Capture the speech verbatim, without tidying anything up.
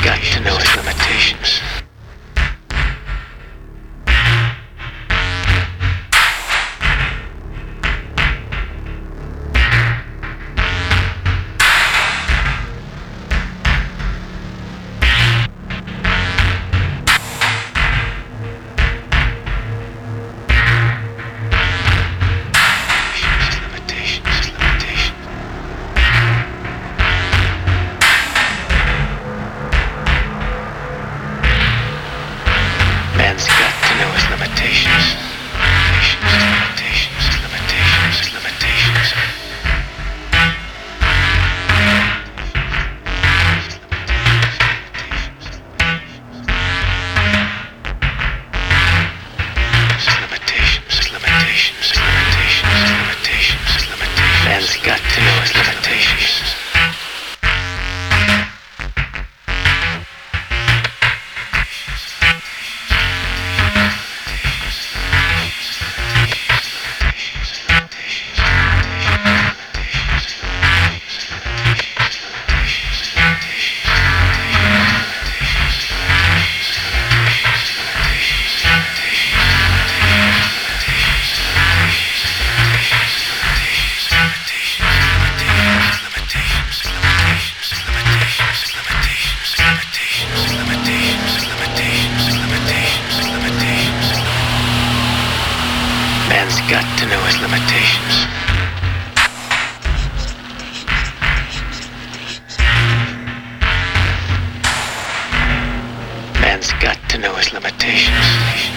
got to know his limitations. Man's got to know his limitations. Limitations, limitations, limitations, limitations. Limitations, limitations, limitations, limitations, limitations. Man's got to know his limitations. Man's got to know his limitations. Man's got to know his limitations.